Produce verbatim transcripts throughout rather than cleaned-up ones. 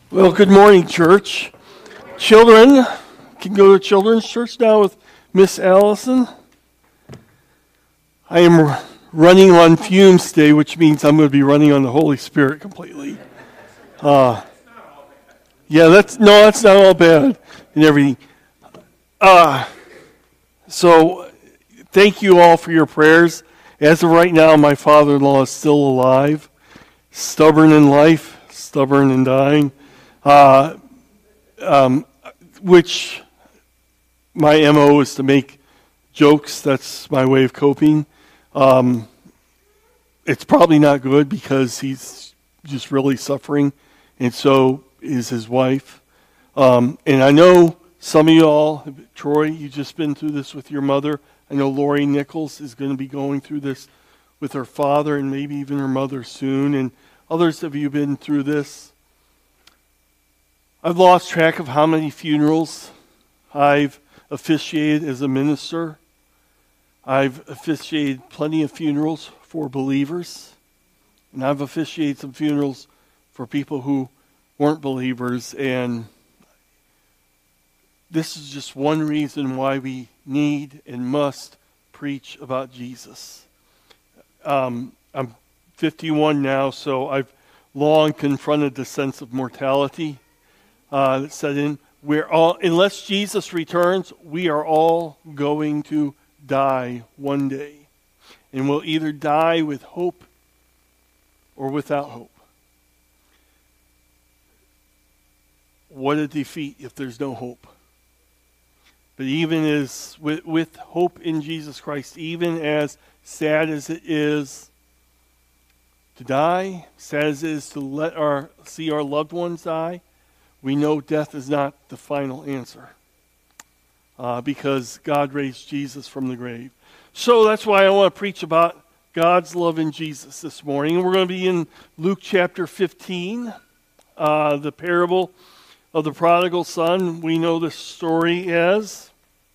Well, good morning, church. Children, can go to children's church now with Miss Allison. I am running on fumes today, which means I'm going to be running on the Holy Spirit completely. Uh, yeah, that's no, that's not all bad and everything. Uh, so, thank you all for your prayers. As of right now, my father-in-law is still alive, stubborn in life, stubborn in dying. Uh, um, which my M O is to make jokes. That's my way of coping. Um, it's probably not good because he's just really suffering, and so is his wife. Um, and I know some of y'all, Troy, you've just been through this with your mother. I know Lori Nichols is going to be going through this with her father and maybe even her mother soon. And others of you have been through this. I've lost track of how many funerals I've officiated as a minister. I've officiated plenty of funerals for believers, and I've officiated some funerals for people who weren't believers, and this is just one reason why we need and must preach about Jesus. Um, I'm fifty-one now, so I've long confronted the sense of mortality. Uh, that said in, we're all, unless Jesus returns, we are all going to die one day. And we'll either die with hope or without hope. What a defeat if there's no hope. But even as with, with hope in Jesus Christ, even as sad as it is to die, sad as it is to let our see our loved ones die, we know death is not the final answer uh, because God raised Jesus from the grave. So that's why I want to preach about God's love in Jesus this morning. And we're going to be in Luke chapter fifteen, uh, the parable of the prodigal son. We know this story as.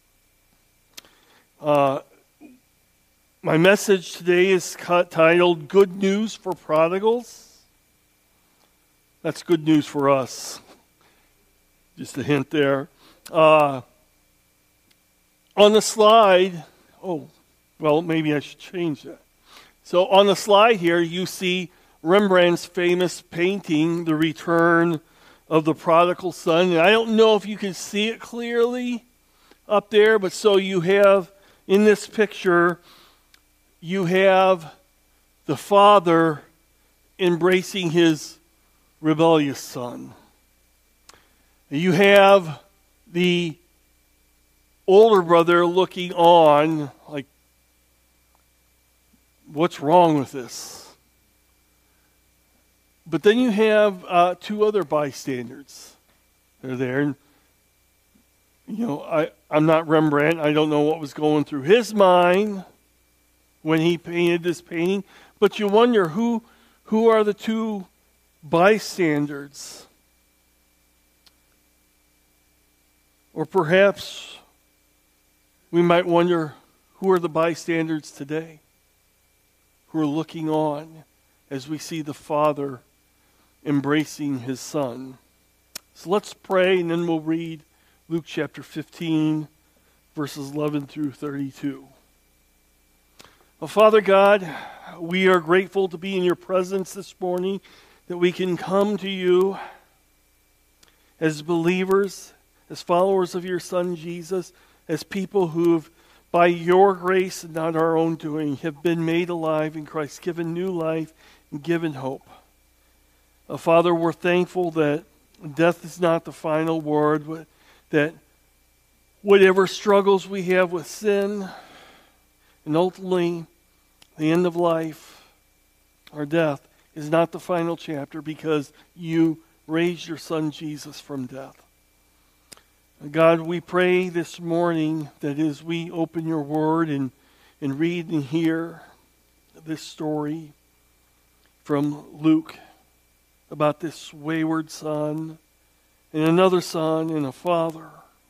Uh, my message today is titled Good News for Prodigals. That's good news for us. Just a hint there. Uh, on the slide, oh, well, maybe I should change that. So on the slide here, you see Rembrandt's famous painting, The Return of the Prodigal Son. And I don't know if you can see it clearly up there, but so you have, in this picture, you have the father embracing his rebellious son. You have the older brother looking on, like, what's wrong with this? But then you have uh, two other bystanders. They're there. And, you know, I, I'm not Rembrandt. I don't know what was going through his mind when he painted this painting. But you wonder, who, who are the two bystanders? Or perhaps we might wonder, who are the bystanders today who are looking on as we see the Father embracing his Son? So let's pray, and then we'll read Luke chapter fifteen, verses eleven through thirty-two. Well, Father God, we are grateful to be in your presence this morning, that we can come to you as believers, as followers of your Son, Jesus, as people who've, by your grace and not our own doing, have been made alive in Christ, given new life and given hope. Uh, Father, we're thankful that death is not the final word, but that whatever struggles we have with sin, and ultimately the end of life, our death, is not the final chapter because you raised your Son, Jesus, from death. God, we pray this morning that as we open your word and, and read and hear this story from Luke about this wayward son and another son and a father,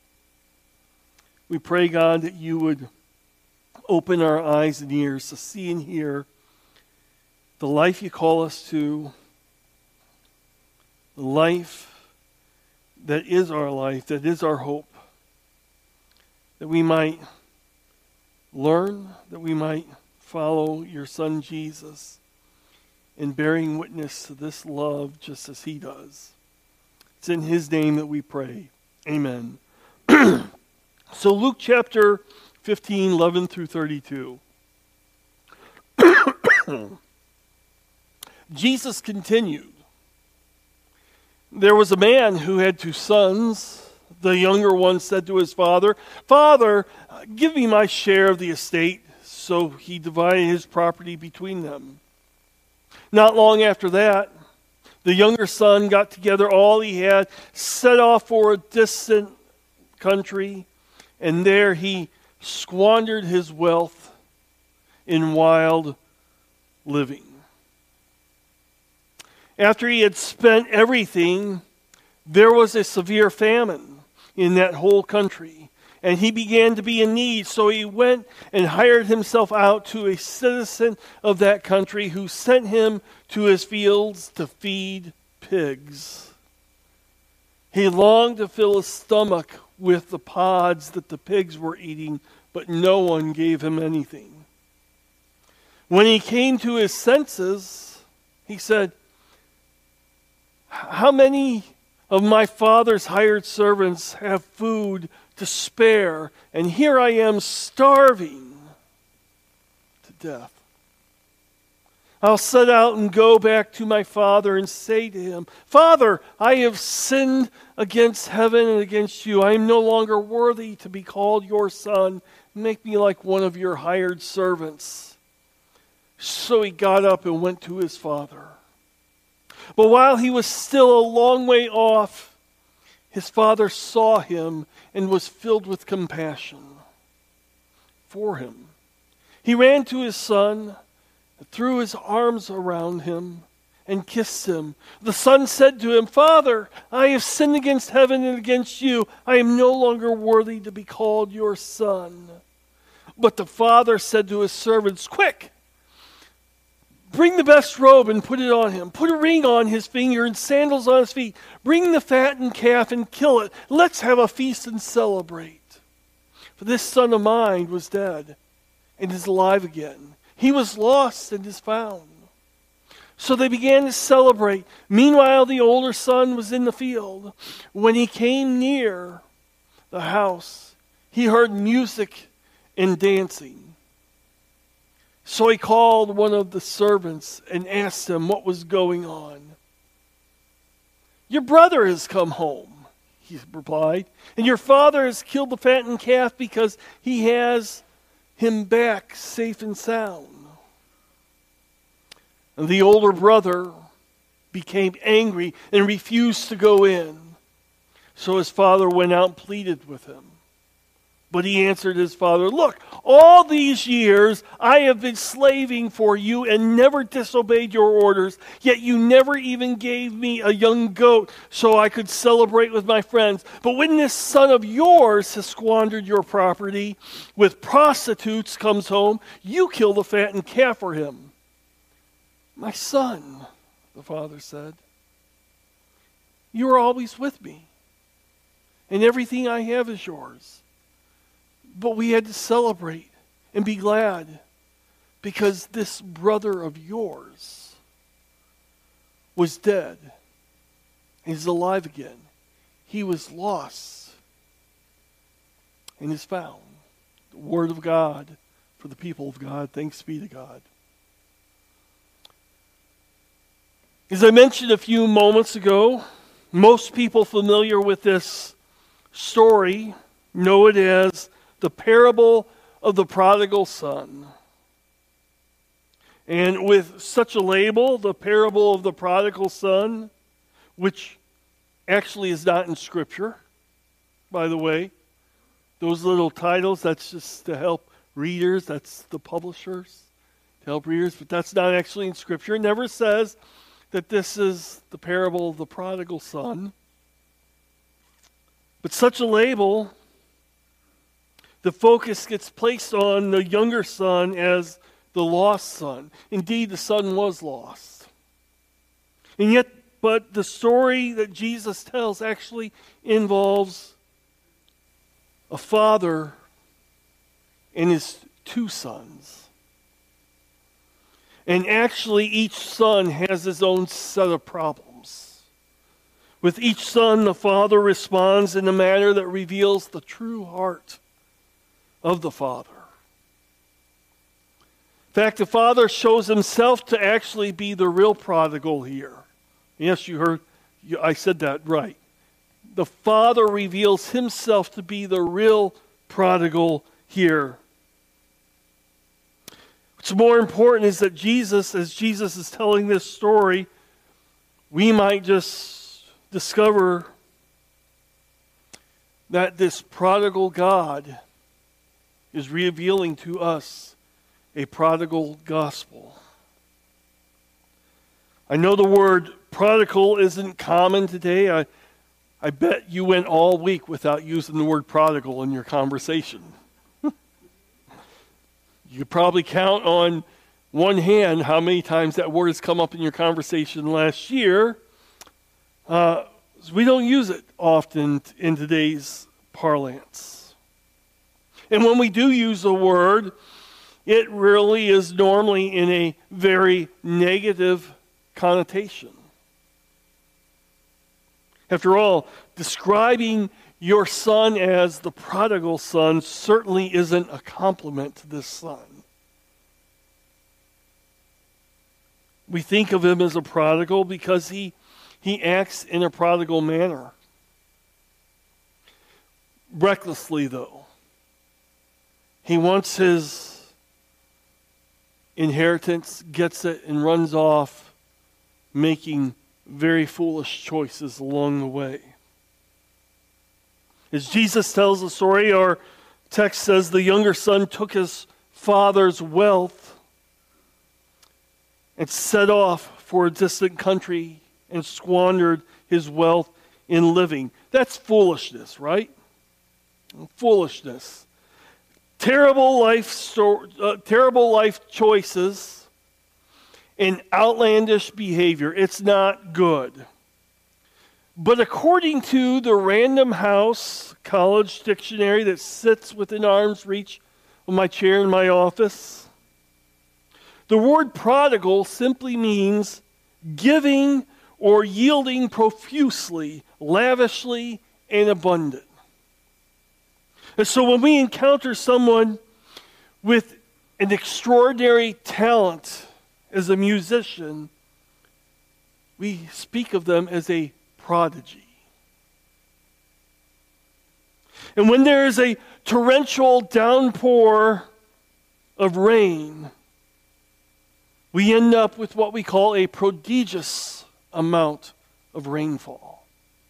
we pray, God, that you would open our eyes and ears to see and hear the life you call us to, the life that is our life, that is our hope, that we might learn, that we might follow your Son Jesus in bearing witness to this love just as he does. It's in his name that we pray. Amen. So Luke chapter fifteen, eleven through thirty-two. Jesus continued. There was a man who had two sons. The younger one said to his father, "Father, give me my share of the estate." So he divided his property between them. Not long after that, the younger son got together all he had, set off for a distant country, and there he squandered his wealth in wild living. After he had spent everything, there was a severe famine in that whole country, and he began to be in need. So he went and hired himself out to a citizen of that country who sent him to his fields to feed pigs. He longed to fill his stomach with the pods that the pigs were eating, but no one gave him anything. When he came to his senses, he said, "How many of my father's hired servants have food to spare, and here I am starving to death? I'll set out and go back to my father and say to him, 'Father, I have sinned against heaven and against you. I am no longer worthy to be called your son. Make me like one of your hired servants.' So he got up and went to his father. But while he was still a long way off, his father saw him and was filled with compassion for him. He ran to his son, threw his arms around him, and kissed him. The son said to him, 'Father, I have sinned against heaven and against you. I am no longer worthy to be called your son.' But the father said to his servants, 'Quick! Bring the best robe and put it on him. Put a ring on his finger and sandals on his feet. Bring the fattened calf and kill it. Let's have a feast and celebrate. For this son of mine was dead and is alive again. He was lost and is found.' So they began to celebrate. Meanwhile, the older son was in the field. When he came near the house, he heard music and dancing. So he called one of the servants and asked him what was going on. 'Your brother has come home,' he replied, 'and your father has killed the fattened calf because he has him back safe and sound.' And the older brother became angry and refused to go in. So his father went out and pleaded with him. But he answered his father, 'Look, all these years I have been slaving for you and never disobeyed your orders, yet you never even gave me a young goat so I could celebrate with my friends. But when this son of yours has squandered your property with prostitutes comes home, you kill the fattened calf for him.' 'My son,' the father said, 'you are always with me, and everything I have is yours. But we had to celebrate and be glad because this brother of yours was dead and is alive again. He was lost and is found.'" The word of God for the people of God. Thanks be to God. As I mentioned a few moments ago, most people familiar with this story know it as the parable of the prodigal son. And with such a label, the parable of the prodigal son, which actually is not in Scripture, by the way, those little titles, that's just to help readers, that's the publishers, to help readers, but that's not actually in Scripture. It never says that this is the parable of the prodigal son. But such a label, the focus gets placed on the younger son as the lost son. Indeed, the son was lost. And yet, but the story that Jesus tells actually involves a father and his two sons. And actually, each son has his own set of problems. With each son, the father responds in a manner that reveals the true heart of the father. In fact, the father shows himself to actually be the real prodigal here. Yes, you heard, I said that right. The father reveals himself to be the real prodigal here. What's more important is that Jesus, as Jesus is telling this story, we might just discover that this prodigal God is revealing to us a prodigal gospel. I know the word prodigal isn't common today. I, I bet you went all week without using the word prodigal in your conversation. You could probably count on one hand how many times that word has come up in your conversation last year. Uh, we don't use it often in today's parlance. And when we do use a word, it really is normally in a very negative connotation. After all, describing your son as the prodigal son certainly isn't a compliment to this son. We think of him as a prodigal because he, he acts in a prodigal manner. Recklessly, though. He wants his inheritance, gets it, and runs off making very foolish choices along the way. As Jesus tells the story, our text says the younger son took his father's wealth and set off for a distant country and squandered his wealth in living. That's foolishness, right? Foolishness. Terrible life, sto- uh, terrible life choices and outlandish behavior. It's not good. But according to the Random House College Dictionary that sits within arm's reach of my chair in my office, the word prodigal simply means giving or yielding profusely, lavishly, and abundant. And so when we encounter someone with an extraordinary talent as a musician, we speak of them as a prodigy. And when there is a torrential downpour of rain, we end up with what we call a prodigious amount of rainfall.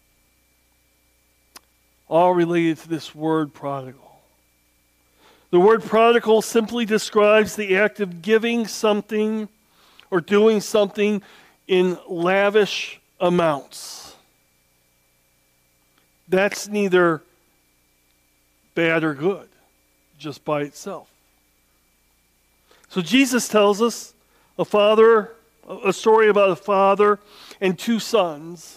All related to this word prodigal. The word prodigal simply describes the act of giving something or doing something in lavish amounts. That's neither bad or good, just by itself. So Jesus tells us a father, a story about a father and two sons.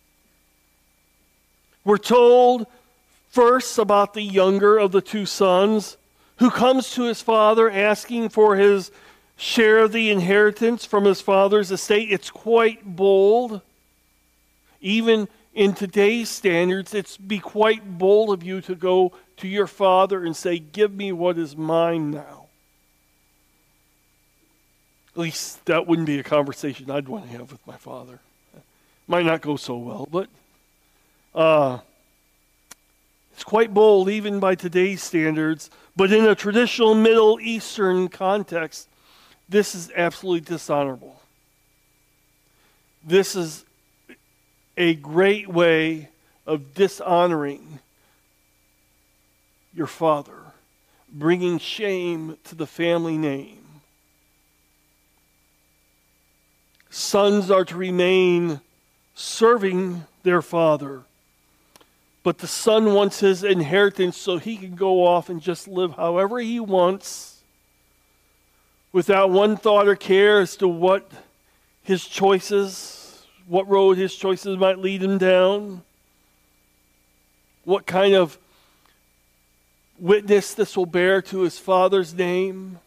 We're told first about the younger of the two sons who comes to his father asking for his share of the inheritance from his father's estate. It's quite bold. Even in today's standards, it's be quite bold of you to go to your father and say, give me what is mine now. At least that wouldn't be a conversation I'd want to have with my father. Might not go so well, but uh, it's quite bold even by today's standards. But in a traditional Middle Eastern context, this is absolutely dishonorable. This is a great way of dishonoring your father, bringing shame to the family name. Sons are to remain serving their father, but the son wants his inheritance so he can go off and just live however he wants, without one thought or care as to what his choices what road his choices might lead him down, what kind of witness this will bear to his Father's name.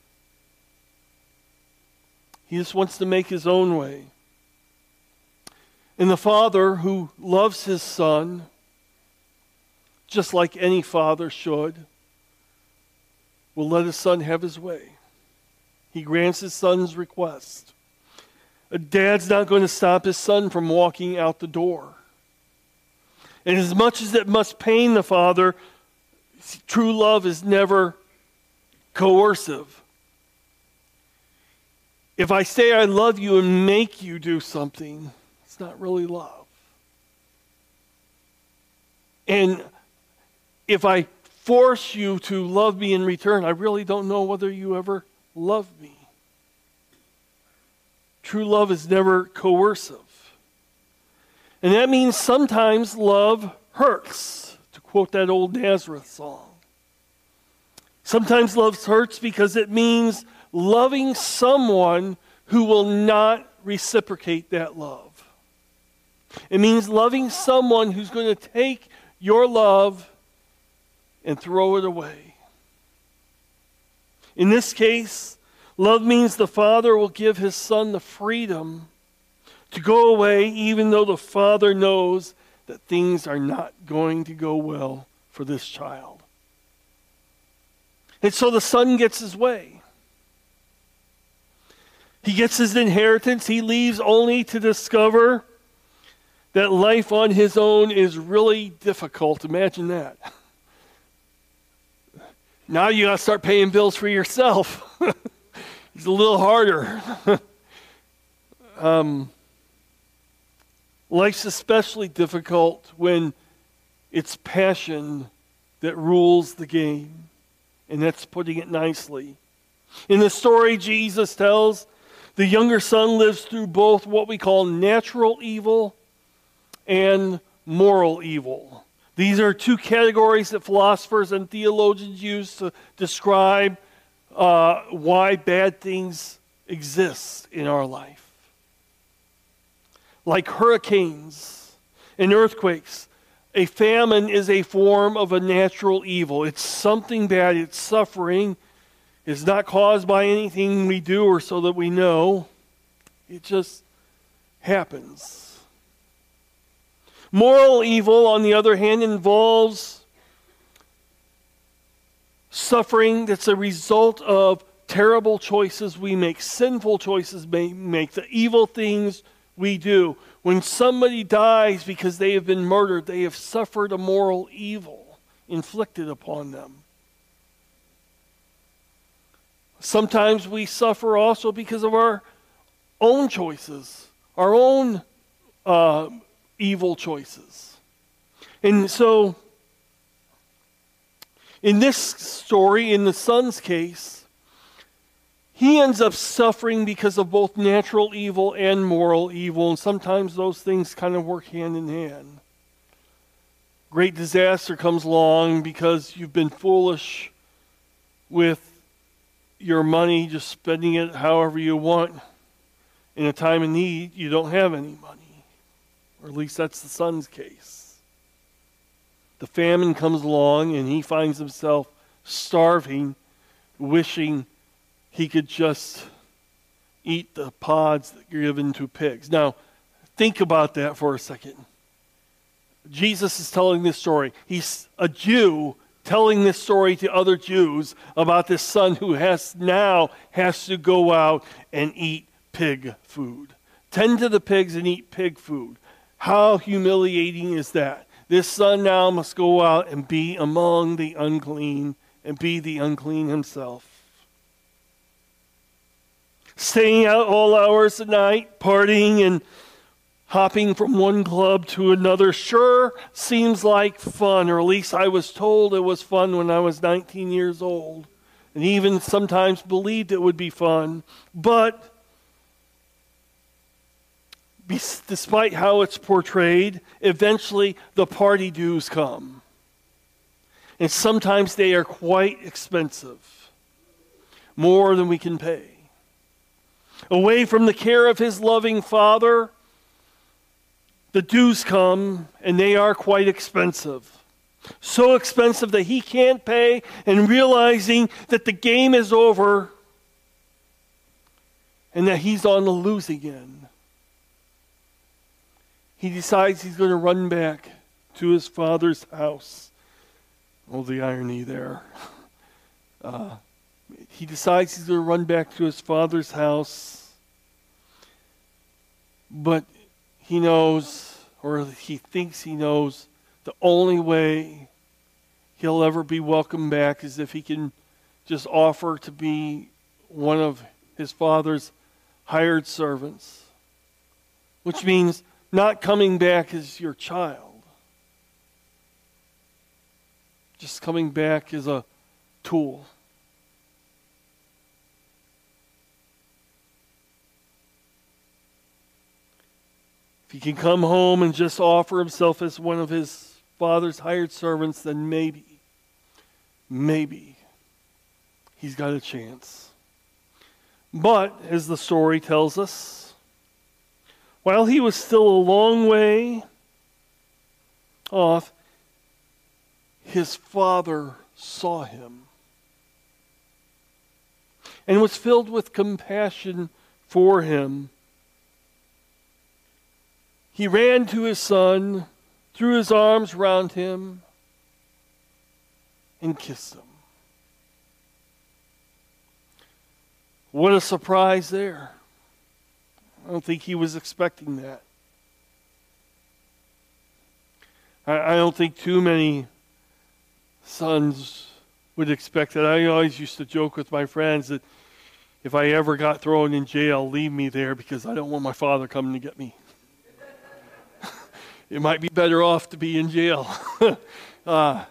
He just wants to make his own way. And the Father, who loves his Son, just like any father should, will let his Son have his way. He grants his Son's request. A dad's not going to stop his son from walking out the door. And as much as it must pain the Father, true love is never coercive. If I say I love you and make you do something, it's not really love. And if I force you to love me in return, I really don't know whether you ever love me. True love is never coercive. And that means sometimes love hurts, to quote that old Nazareth song. Sometimes love hurts because it means loving someone who will not reciprocate that love. It means loving someone who's going to take your love and throw it away. In this case, love means the Father will give his Son the freedom to go away even though the Father knows that things are not going to go well for this child. And so the Son gets his way. He gets his inheritance. He leaves only to discover that life on his own is really difficult. Imagine that. Now you got to start paying bills for yourself. It's a little harder. um, life's especially difficult when it's passion that rules the game. And that's putting it nicely. In the story Jesus tells, the younger son lives through both what we call natural evil and moral evil. These are two categories that philosophers and theologians use to describe uh, why bad things exist in our life. Like hurricanes and earthquakes, a famine is a form of a natural evil. It's something bad. It's suffering. It's not caused by anything we do or so that we know. It just happens. Moral evil, on the other hand, involves suffering that's a result of terrible choices we make, sinful choices we make, the evil things we do. When somebody dies because they have been murdered, they have suffered a moral evil inflicted upon them. Sometimes we suffer also because of our own choices, our own uh, evil choices. And so, in this story, in the son's case, he ends up suffering because of both natural evil and moral evil, and sometimes those things kind of work hand in hand. Great disaster comes along because you've been foolish with your money, just spending it however you want. In a time of need, you don't have any money. Or at least that's the son's case. The famine comes along and he finds himself starving, wishing he could just eat the pods that are given to pigs. Now, think about that for a second. Jesus is telling this story. He's a Jew telling this story to other Jews about this son who has now has to go out and eat pig food. Tend to the pigs and eat pig food. How humiliating is that? This son now must go out and be among the unclean and be the unclean himself. Staying out all hours of the night, partying and hopping from one club to another sure seems like fun, or at least I was told it was fun when I was nineteen years old, and even sometimes believed it would be fun. But despite how it's portrayed, eventually the party dues come. And sometimes they are quite expensive, more than we can pay. Away from the care of his loving Father, the dues come, and they are quite expensive. So expensive that he can't pay, and realizing that the game is over and that he's on the losing end, he decides he's going to run back to his father's house. Oh, the irony there. Uh, he decides he's going to run back to his father's house, but he knows, or he thinks he knows, the only way he'll ever be welcomed back is if he can just offer to be one of his father's hired servants, which means not coming back as your child, just coming back as a tool. If he can come home and just offer himself as one of his father's hired servants, then maybe, maybe he's got a chance. But, as the story tells us, while he was still a long way off, his father saw him and was filled with compassion for him. He ran to his son, threw his arms around him, and kissed him. What a surprise there. I don't think he was expecting that. I, I don't think too many sons would expect that. I always used to joke with my friends that if I ever got thrown in jail, leave me there because I don't want my father coming to get me. It might be better off to be in jail. uh,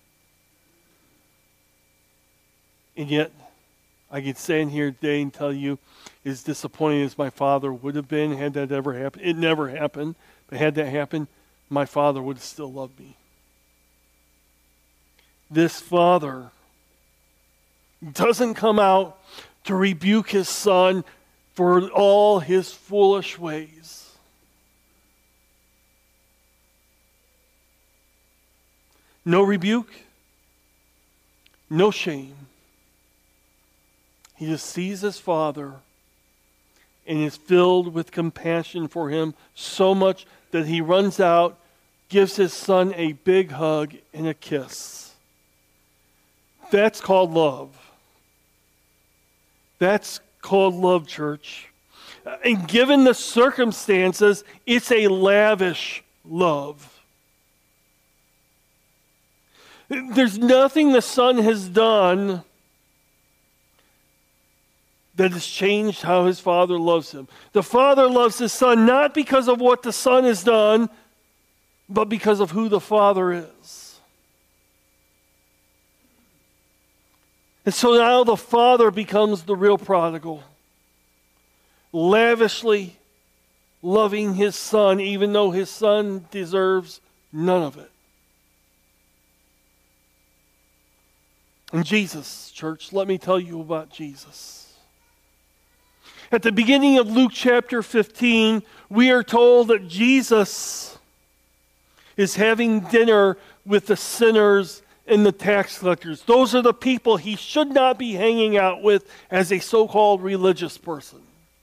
and yet, I can stand here today and tell you, as disappointing as my father would have been had that ever happened, it never happened, but had that happened, my father would have still loved me. This father doesn't come out to rebuke his son for all his foolish ways. No rebuke, no shame. He just sees his father and is filled with compassion for him so much that he runs out, gives his son a big hug and a kiss. That's called love. That's called love, church. And given the circumstances, it's a lavish love. There's nothing the son has done that has changed how his father loves him. The father loves his son not because of what the son has done, but because of who the father is. And so now the father becomes the real prodigal, lavishly loving his son, even though his son deserves none of it. And Jesus, church, let me tell you about Jesus. At the beginning of Luke chapter fifteen, we are told that Jesus is having dinner with the sinners and the tax collectors. Those are the people he should not be hanging out with as a so-called religious person.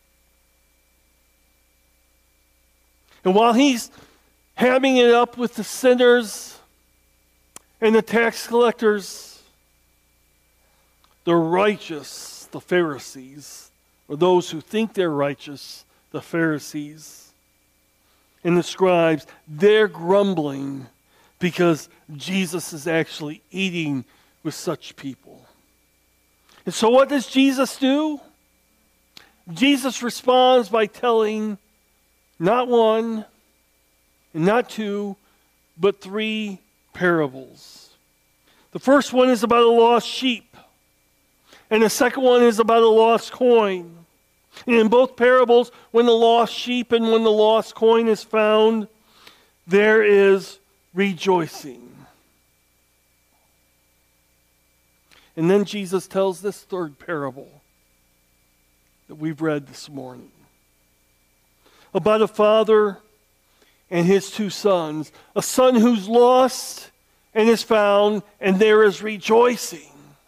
And while he's having it up with the sinners and the tax collectors, the righteous, the Pharisees, or those who think they're righteous, the Pharisees and the scribes, they're grumbling because Jesus is actually eating with such people. And so what does Jesus do? Jesus responds by telling not one, and not two, but three parables. The first one is about a lost sheep. And the second one is about a lost coin. And in both parables, when the lost sheep and when the lost coin is found, there is rejoicing. And then Jesus tells this third parable that we've read this morning about a father and his two sons. A son who's lost and is found, and there is rejoicing.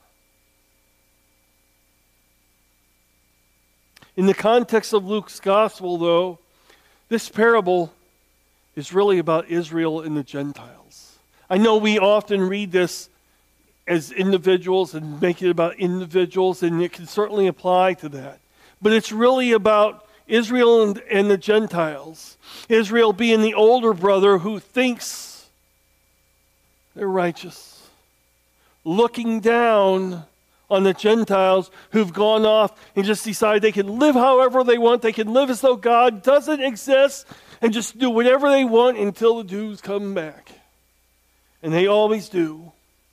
In the context of Luke's gospel, though, this parable is really about Israel and the Gentiles. I know we often read this as individuals and make it about individuals, and it can certainly apply to that. But it's really about Israel and, and the Gentiles. Israel being the older brother who thinks they're righteous, looking down on the Gentiles who've gone off and just decide they can live however they want. They can live as though God doesn't exist and just do whatever they want until the Jews come back. And they always do.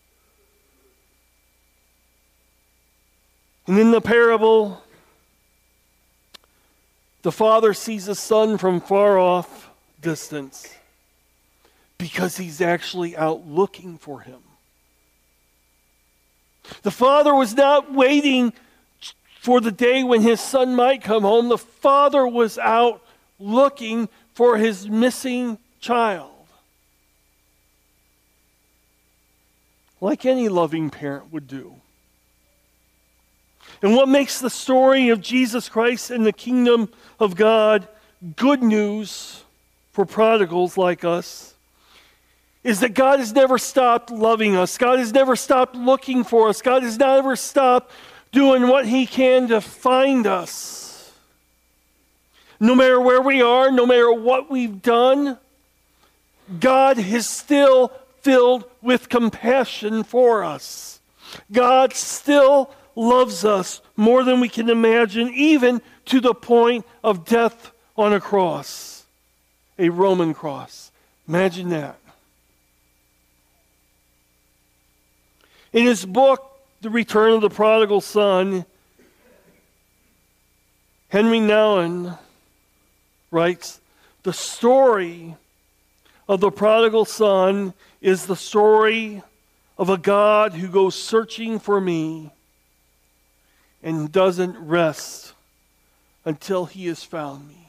And in the parable, the father sees his son from far off distance because he's actually out looking for him. The father was not waiting for the day when his son might come home. The father was out looking for his missing child. Like any loving parent would do. And what makes the story of Jesus Christ and the kingdom of God good news for prodigals like us is that God has never stopped loving us. God has never stopped looking for us. God has never stopped doing what he can to find us. No matter where we are, no matter what we've done, God is still filled with compassion for us. God still loves us more than we can imagine, even to the point of death on a cross, a Roman cross. Imagine that. In his book, The Return of the Prodigal Son, Henry Nouwen writes, the story of the prodigal son is the story of a God who goes searching for me and doesn't rest until he has found me.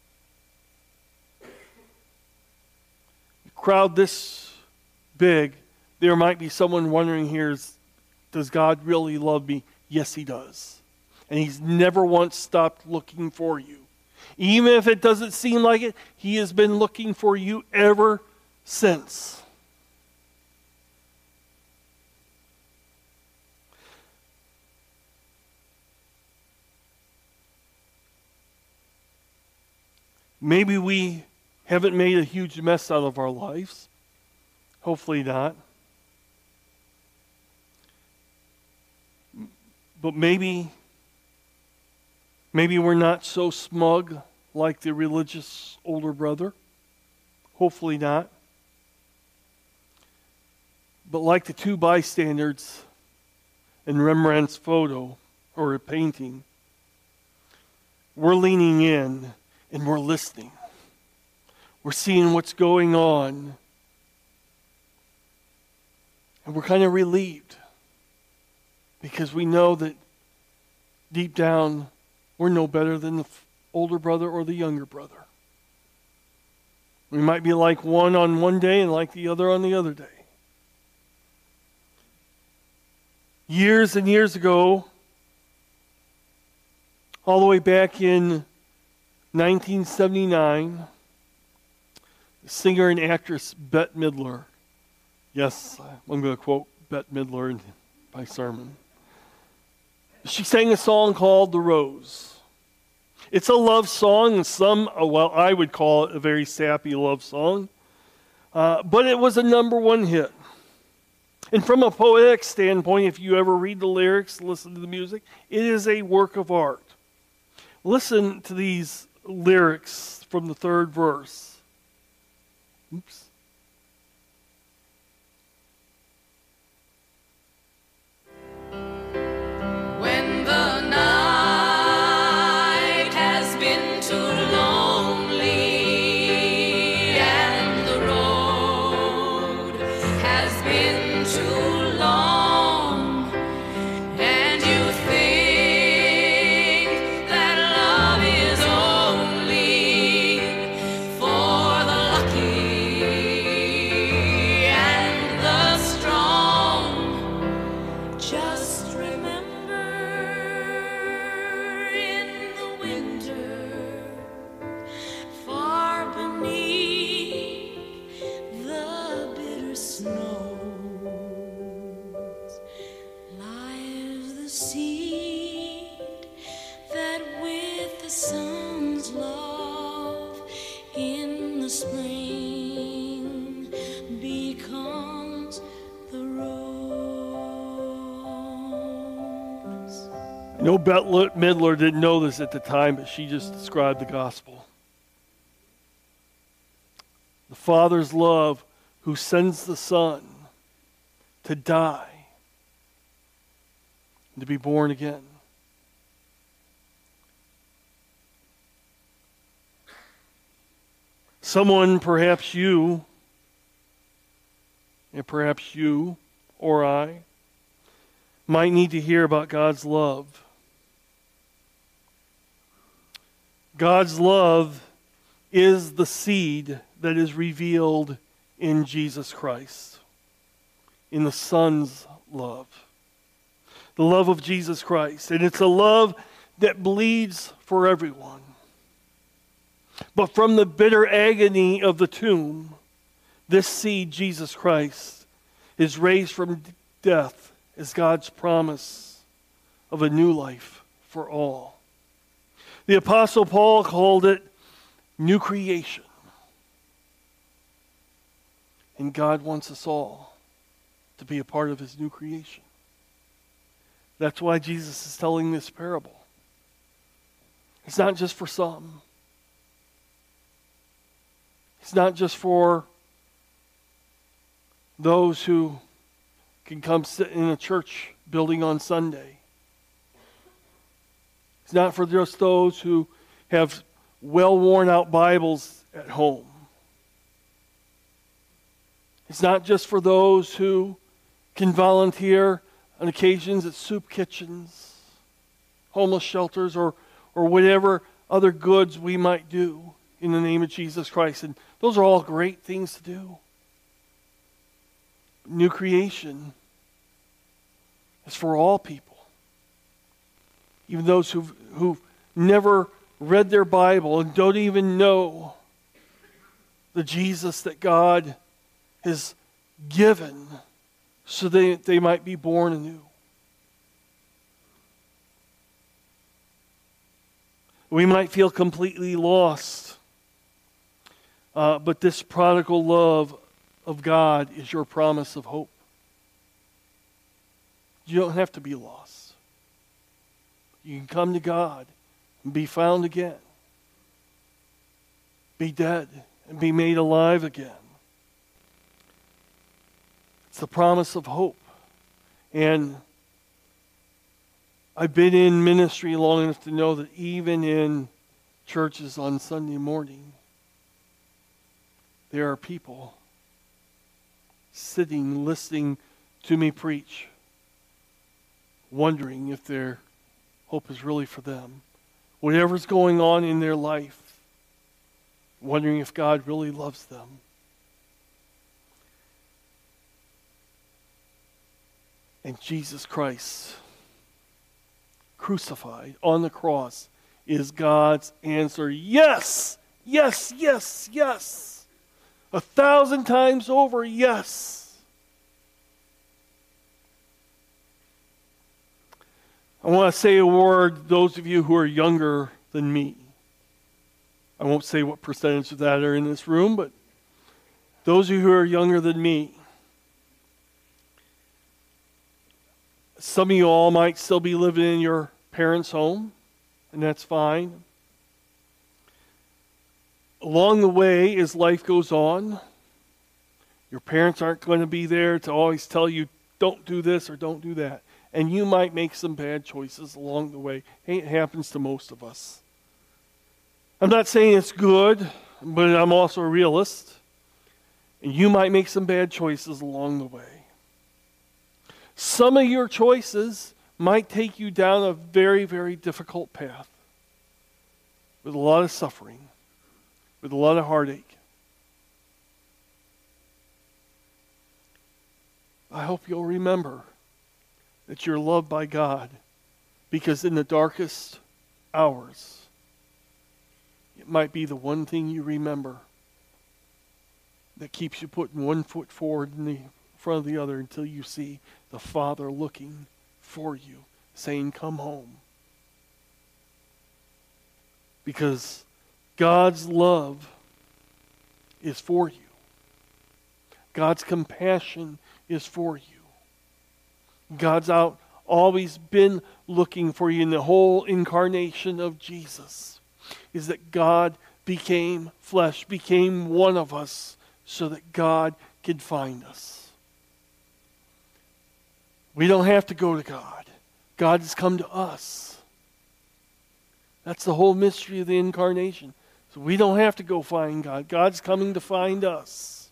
A crowd this big, there might be someone wondering here, is, does God really love me? Yes, he does. And he's never once stopped looking for you. Even if it doesn't seem like it, he has been looking for you ever since. Maybe we haven't made a huge mess out of our lives. Hopefully not. But maybe, maybe we're not so smug like the religious older brother. Hopefully not. But like the two bystanders in Rembrandt's photo or a painting, we're leaning in and we're listening. We're seeing what's going on. And we're kind of relieved. Because we know that deep down, we're no better than the older brother or the younger brother. We might be like one on one day and like the other on the other day. Years and years ago, all the way back in nineteen seventy-nine, the singer and actress Bette Midler, yes, I'm going to quote Bette Midler in my sermon. She sang a song called The Rose. It's a love song, and some, well, I would call it a very sappy love song. Uh, but it was a number one hit. And from a poetic standpoint, if you ever read the lyrics, listen to the music, it is a work of art. Listen to these lyrics from the third verse. Oops. Lucky No Bette Midler didn't know this at the time, but she just described the gospel. The Father's love who sends the Son to die and to be born again. Someone, perhaps you, and perhaps you or I, might need to hear about God's love. God's love is the seed that is revealed in Jesus Christ, in the Son's love. The love of Jesus Christ. And it's a love that bleeds for everyone. But from the bitter agony of the tomb, this seed, Jesus Christ, is raised from death as God's promise of a new life for all. The Apostle Paul called it new creation. And God wants us all to be a part of his new creation. That's why Jesus is telling this parable. It's not just for some. It's not just for those who can come sit in a church building on Sunday. It's not for just those who have well worn out Bibles at home. It's not just for those who can volunteer on occasions at soup kitchens, homeless shelters, or, or whatever other goods we might do in the name of Jesus Christ. And those are all great things to do. New creation is for all people. Even those who've, who've never read their Bible and don't even know the Jesus that God has given so they, they might be born anew. We might feel completely lost, uh, but this prodigal love of God is your promise of hope. You don't have to be lost. You can come to God and be found again. Be dead and be made alive again. It's the promise of hope. And I've been in ministry long enough to know that even in churches on Sunday morning, there are people sitting, listening to me preach, wondering if their hope is really for them. Whatever's going on in their life, wondering if God really loves them. And Jesus Christ, crucified on the cross, is God's answer. Yes, yes, yes, yes. A thousand times over, yes. I want to say a word, those of you who are younger than me. I won't say what percentage of that are in this room, but those of you who are younger than me, some of you all might still be living in your parents' home, and that's fine. Along the way, as life goes on, your parents aren't going to be there to always tell you, don't do this or don't do that. And you might make some bad choices along the way. Hey, it happens to most of us. I'm not saying it's good, but I'm also a realist. And you might make some bad choices along the way. Some of your choices might take you down a very, very difficult path with a lot of suffering, with a lot of heartache. I hope you'll remember that you're loved by God, because in the darkest hours, it might be the one thing you remember that keeps you putting one foot forward in the front of the other until you see the Father looking for you, saying, come home. Because God's love is for you. God's compassion is for you. God's out always been looking for you in the whole incarnation of Jesus, is that God became flesh, became one of us, so that God could find us. We don't have to go to God. God has come to us. That's the whole mystery of the incarnation. So we don't have to go find God. God's coming to find us.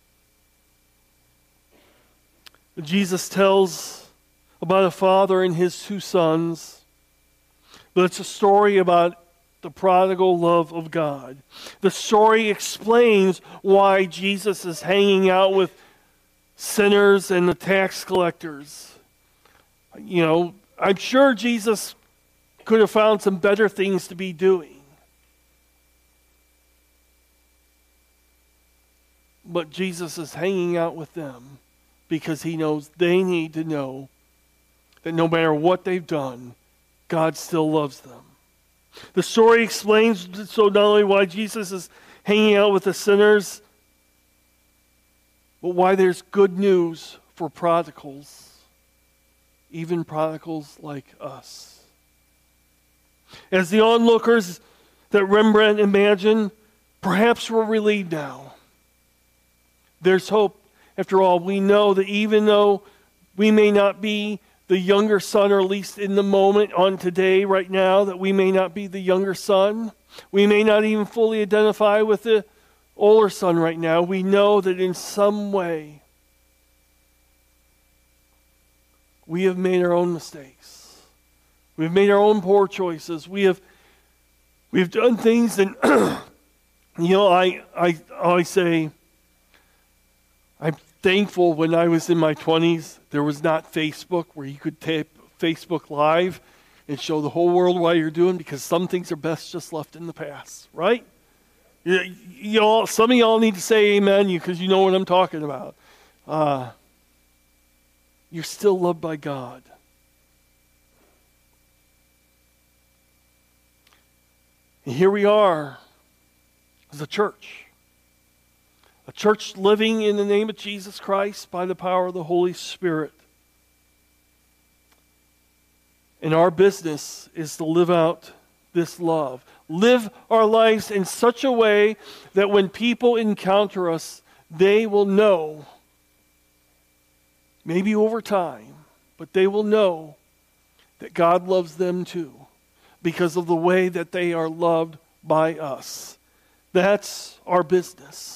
Jesus tells about a father and his two sons, but it's a story about the prodigal love of God. The story explains why Jesus is hanging out with sinners and the tax collectors. You know, I'm sure Jesus could have found some better things to be doing. But Jesus is hanging out with them because he knows they need to know that no matter what they've done, God still loves them. The story explains so not only why Jesus is hanging out with the sinners, but why there's good news for prodigals, even prodigals like us. As the onlookers that Rembrandt imagined, perhaps we're relieved now. There's hope. After all, we know that even though we may not be the younger son, or at least in the moment on today, right now, that we may not be the younger son, we may not even fully identify with the older son right now, we know that in some way we have made our own mistakes. We've made our own poor choices. We have we've done things, and you know, I I always say, I'm thankful when I was in my twenties, there was not Facebook where you could tape Facebook Live and show the whole world what you're doing, because some things are best just left in the past, right? You, you all, some of y'all need to say amen because you know what I'm talking about. Uh, you're still loved by God. And here we are as a church. A church living in the name of Jesus Christ by the power of the Holy Spirit. And our business is to live out this love. Live our lives in such a way that when people encounter us, they will know, maybe over time, but they will know that God loves them too, because of the way that they are loved by us. That's our business.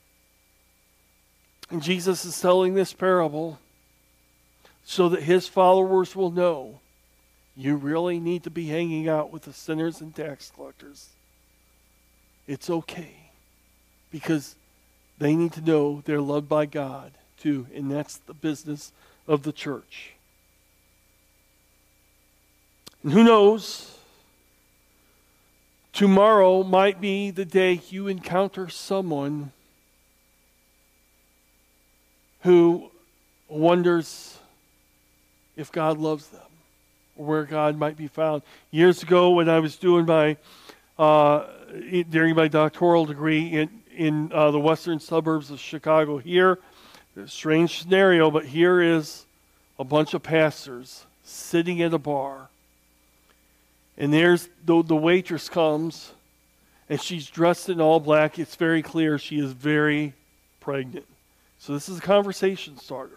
And Jesus is telling this parable so that his followers will know you really need to be hanging out with the sinners and tax collectors. It's okay, because they need to know they're loved by God too, and that's the business of the church. And who knows, tomorrow might be the day you encounter someone who wonders if God loves them, or where God might be found. Years ago, when I was doing my, uh, during my doctoral degree in, in uh, the western suburbs of Chicago, here, a strange scenario, but here is a bunch of pastors sitting at a bar. And there's, the, the waitress comes, and she's dressed in all black. It's very clear she is very pregnant. So this is a conversation starter.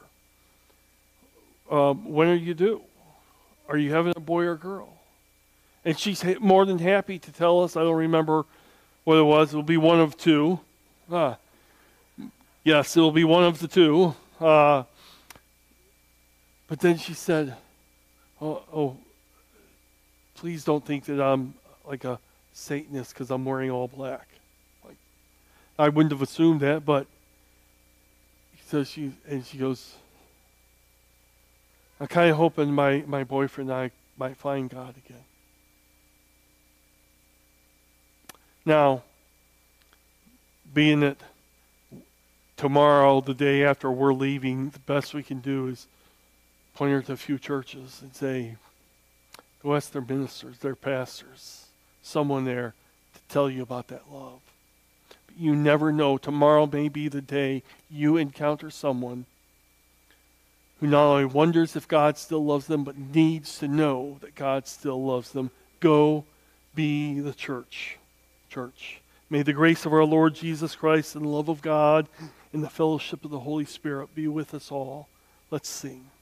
Um, when are you due? Are you having a boy or girl? And she's ha- more than happy to tell us. I don't remember what it was. It'll be one of two. Ah, yes, it'll be one of the two. Uh, but then she said, oh, oh, please don't think that I'm like a Satanist because I'm wearing all black. Like, I wouldn't have assumed that, but so she, and she goes, I'm kind of hoping my, my boyfriend and I might find God again. Now, being that tomorrow, the day after we're leaving, the best we can do is point her to a few churches and say, go ask their ministers, their pastors, someone there to tell you about that love. You never know. Tomorrow may be the day you encounter someone who not only wonders if God still loves them, but needs to know that God still loves them. Go be the church. Church. May the grace of our Lord Jesus Christ and the love of God and the fellowship of the Holy Spirit be with us all. Let's sing.